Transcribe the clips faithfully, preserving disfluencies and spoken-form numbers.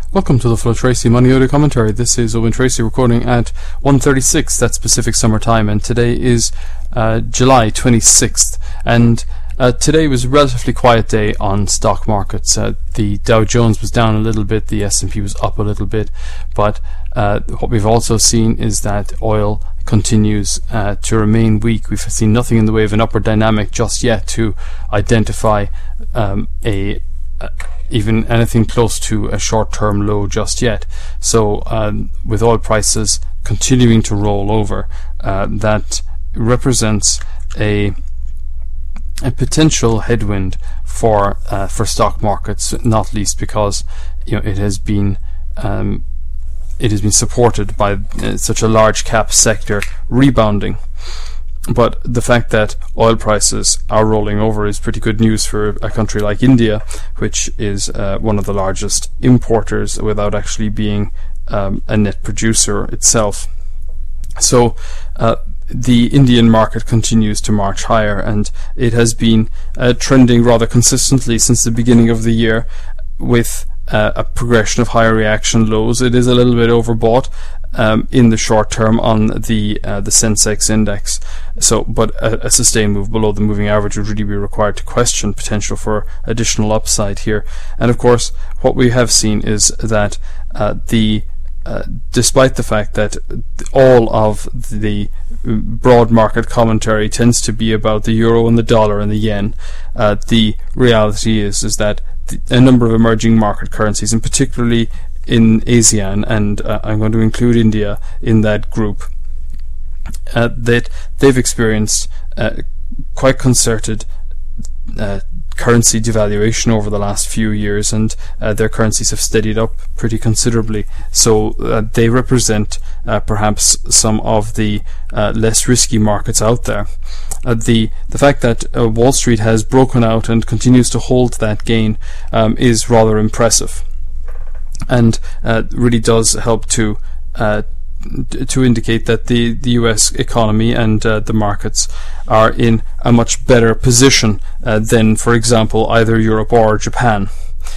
Welcome to the Flo Tracy Money Audio Commentary. This is Owen Tracy recording at one thirty-six, that's Pacific Summer Time, and today is uh, July twenty-sixth. And uh, today was a relatively quiet day on stock markets. Uh, the Dow Jones was down a little bit, the S and P was up a little bit, but uh, what we've also seen is that oil continues uh, to remain weak. We've seen nothing in the way of an upward dynamic just yet to identify um, a uh, even anything close to a short-term low just yet. So um, with oil prices continuing to roll over, uh, that represents a a potential headwind for uh, for stock markets, not least because you know it has been um, it has been supported by uh, such a large cap sector rebounding. But the fact that oil prices are rolling over is pretty good news for a country like India, which is uh, one of the largest importers without actually being um, a net producer itself. So uh, the Indian market continues to march higher, and it has been uh, trending rather consistently since the beginning of the year with uh, a progression of higher reaction lows. It is a little bit overbought Um, in the short term on the uh, the Sensex index, so but a, a sustained move below the moving average would really be required to question potential for additional upside here. And of course, what we have seen is that uh, the uh, despite the fact that all of the broad market commentary tends to be about the euro and the dollar and the yen, uh, the reality is is that the, a number of emerging market currencies, and particularly in ASEAN, and uh, I'm going to include India in that group, uh, that they've experienced uh, quite concerted uh, currency devaluation over the last few years, and uh, their currencies have steadied up pretty considerably. So uh, they represent uh, perhaps some of the uh, less risky markets out there. Uh, the the fact that uh, Wall Street has broken out and continues to hold that gain um, is rather impressive, and uh, really does help to uh, to indicate that the, the U S economy and uh, the markets are in a much better position uh, than, for example, either Europe or Japan.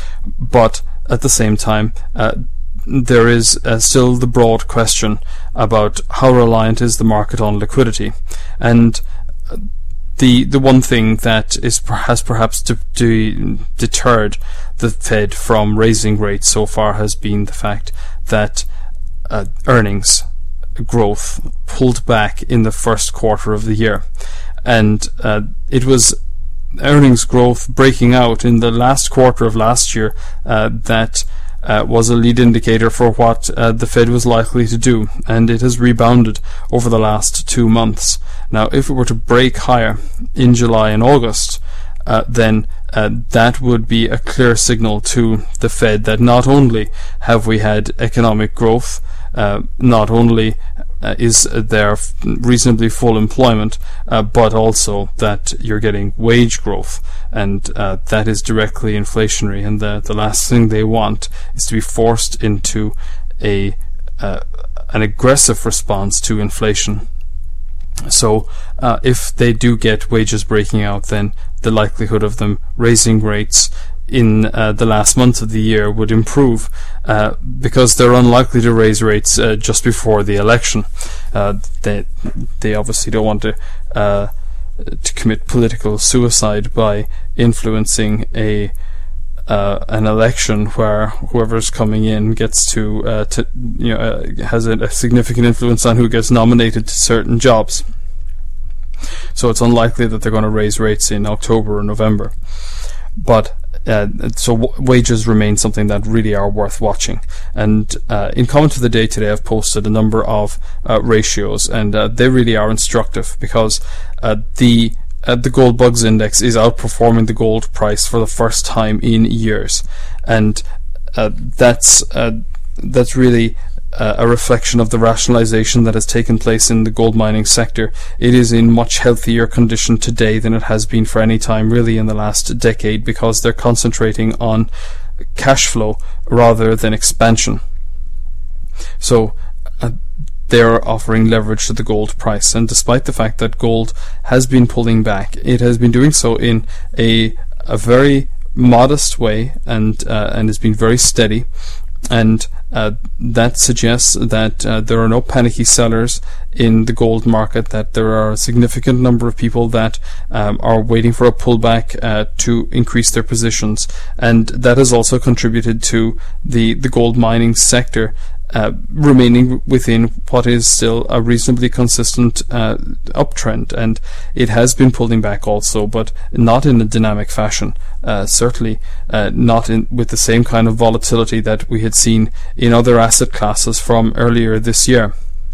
But at the same time, uh, there is uh, still the broad question about how reliant is the market on liquidity. And uh, The the one thing that is has perhaps de- de- deterred the Fed from raising rates so far has been the fact that uh, earnings growth pulled back in the first quarter of the year, and uh, it was earnings growth breaking out in the last quarter of last year uh, that Uh, was a lead indicator for what uh, the Fed was likely to do, and it has rebounded over the last two months. Now, if it were to break higher in July and August, uh, then uh, that would be a clear signal to the Fed that not only have we had economic growth, uh, not only uh, is there reasonably full employment, uh, but also that you're getting wage growth, and uh, that is directly inflationary, and the, the last thing they want is to be forced into a uh, an aggressive response to inflation. So uh, if they do get wages breaking out, then the likelihood of them raising rates in uh, the last month of the year would improve, uh, because they're unlikely to raise rates uh, just before the election. Uh, they they obviously don't want to uh, to commit political suicide by influencing a uh, an election where whoever's coming in gets to, uh, to you know uh, has a, a significant influence on who gets nominated to certain jobs. So it's unlikely that they're going to raise rates in October or November. But Uh, so w- wages remain something that really are worth watching. And uh, in comment of the day today, I've posted a number of uh, ratios, and uh, they really are instructive, because uh, the uh, the gold bugs index is outperforming the gold price for the first time in years, and uh, that's uh, that's really Uh, a reflection of the rationalization that has taken place in the gold mining sector. It is in much healthier condition today than it has been for any time really in the last decade, because they're concentrating on cash flow rather than expansion. So uh, they're offering leverage to the gold price, and despite the fact that gold has been pulling back, it has been doing so in a a very modest way, and uh, and has been very steady. and uh, that suggests that uh, there are no panicky sellers in the gold market, that there are a significant number of people that um, are waiting for a pullback uh, to increase their positions, and that has also contributed to the, the gold mining sector Uh, remaining within what is still a reasonably consistent uh, uptrend, and it has been pulling back also, but not in a dynamic fashion. Uh, certainly uh, not in with the same kind of volatility that we had seen in other asset classes from earlier this year.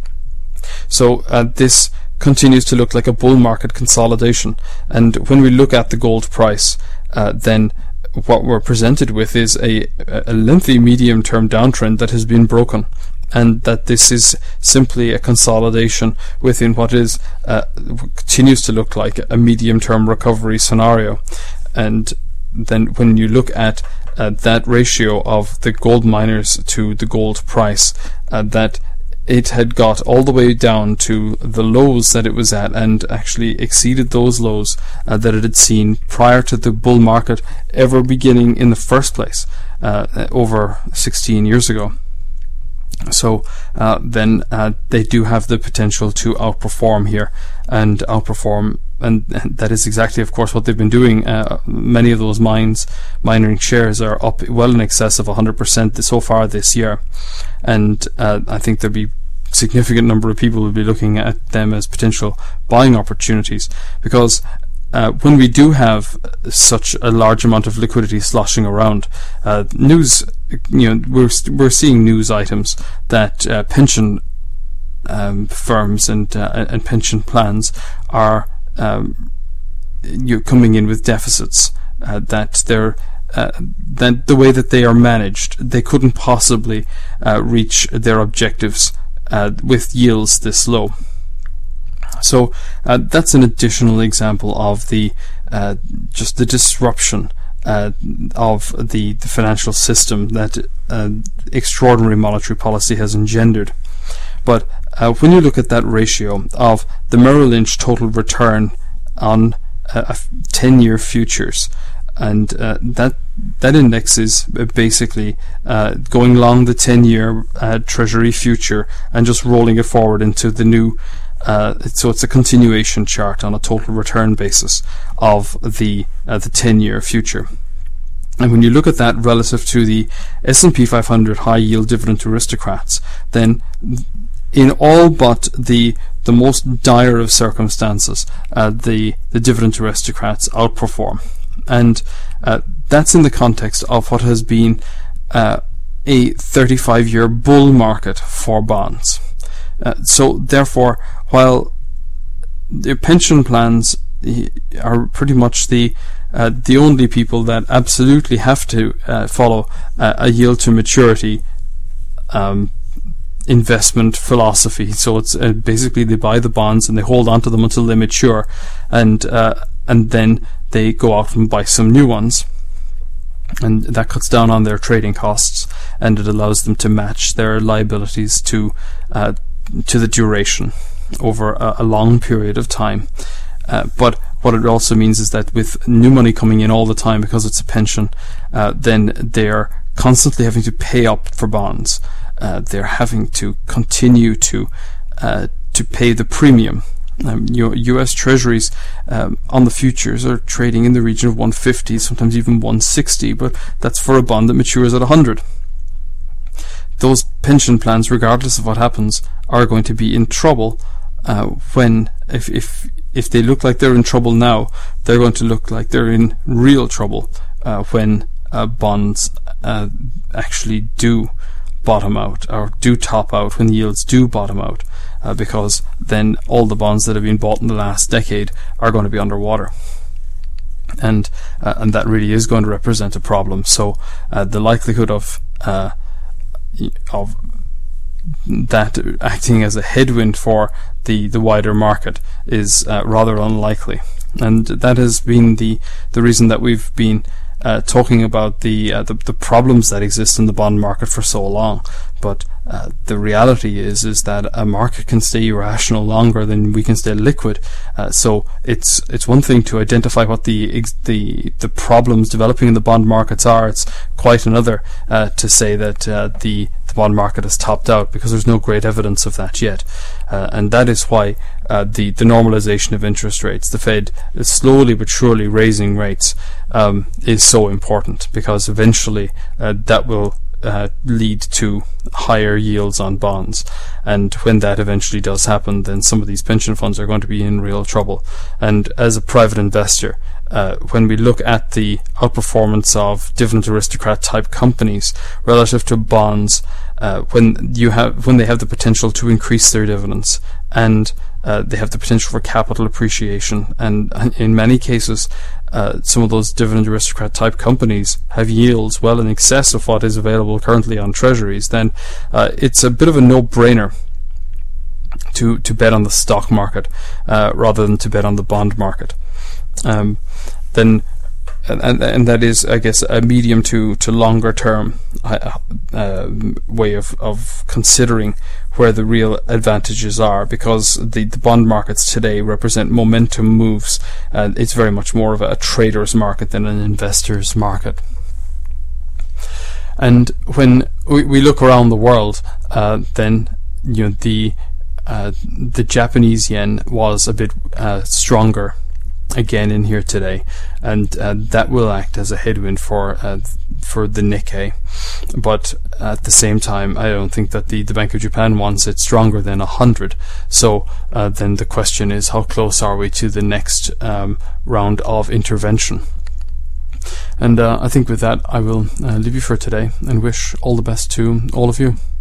So uh, this continues to look like a bull market consolidation, and when we look at the gold price, uh, then what we're presented with is a, a lengthy medium-term downtrend that has been broken, and that this is simply a consolidation within what is uh, continues to look like a medium-term recovery scenario. And then when you look at uh, that ratio of the gold miners to the gold price, uh, that it had got all the way down to the lows that it was at, and actually exceeded those lows uh, that it had seen prior to the bull market ever beginning in the first place, uh, over sixteen years ago. So uh, then uh, they do have the potential to outperform here, and outperform, and that is exactly, of course, what they've been doing. Uh, many of those mines, mining shares, are up well in excess of one hundred percent so far this year, and uh, I think there'll be significant number of people will be looking at them as potential buying opportunities, because uh, when we do have such a large amount of liquidity sloshing around, uh, news, you know, we're we're seeing news items that uh, pension um, firms and uh, and pension plans are um, you know, coming in with deficits, uh, that they're Uh, that the way that they are managed, they couldn't possibly uh, reach their objectives uh, with yields this low. So uh, that's an additional example of the uh, just the disruption uh, of the, the financial system that uh, extraordinary monetary policy has engendered. But uh, when you look at that ratio of the Merrill Lynch total return on uh, ten-year futures, and uh, that that index is basically uh, going long the ten-year uh, Treasury future and just rolling it forward into the new. Uh, so it's a continuation chart on a total return basis of the uh, the ten-year future. And when you look at that relative to the S and P five hundred High Yield Dividend Aristocrats, then in all but the the most dire of circumstances, uh, the the Dividend Aristocrats outperform. And uh, that's in the context of what has been uh, a thirty-five year bull market for bonds. Uh, so therefore, while the pension plans are pretty much the uh, the only people that absolutely have to uh, follow uh, a yield to maturity um, investment philosophy, so it's uh, basically they buy the bonds and they hold on to them until they mature, and uh, and then they go out and buy some new ones, and that cuts down on their trading costs, and it allows them to match their liabilities to uh, to the duration over a, a long period of time. Uh, but what it also means is that with new money coming in all the time, because it's a pension, uh, then they're constantly having to pay up for bonds. Uh, they're having to continue to uh, to pay the premium. Um, you know, U S Treasuries um, on the futures are trading in the region of one fifty, sometimes even one sixty, but that's for a bond that matures at one hundred. Those pension plans, regardless of what happens, are going to be in trouble uh, when, if, if if they look like they're in trouble now, they're going to look like they're in real trouble uh, when uh, bonds uh, actually do bottom out, or do top out, when yields do bottom out, uh, because then all the bonds that have been bought in the last decade are going to be underwater. And uh, and that really is going to represent a problem. So uh, the likelihood of uh, of that acting as a headwind for the the wider market is uh, rather unlikely, and that has been the the reason that we've been uh, talking about the, uh, the the problems that exist in the bond market for so long, but uh, the reality is is that a market can stay irrational longer than we can stay liquid. Uh, so it's it's one thing to identify what the the the problems developing in the bond markets are. It's quite another uh, to say that uh, the the bond market has topped out, because there's no great evidence of that yet, uh, and that is why uh, the the normalization of interest rates, the Fed is slowly but surely raising rates, um, is so important, because eventually uh, that will Uh, lead to higher yields on bonds, and when that eventually does happen, then some of these pension funds are going to be in real trouble. And as a private investor, uh, when we look at the outperformance of dividend aristocrat type companies relative to bonds, uh, when you have when they have the potential to increase their dividends, and uh, they have the potential for capital appreciation, and in many cases Uh, some of those dividend aristocrat type companies have yields well in excess of what is available currently on treasuries, then uh, it's a bit of a no-brainer to to bet on the stock market uh, rather than to bet on the bond market. Um, then and and that is, I guess, a medium to to longer term uh, uh, way of of considering where the real advantages are, because the, the bond markets today represent momentum moves, and it's very much more of a trader's market than an investor's market. And when we, we look around the world, uh, then you know the uh, the Japanese yen was a bit uh, stronger again in here today, and uh, that will act as a headwind for uh, for the Nikkei. But at the same time, I don't think that the, the Bank of Japan wants it stronger than a hundred. So uh, then the question is, how close are we to the next um, round of intervention? And uh, I think with that, I will uh, leave you for today and wish all the best to all of you.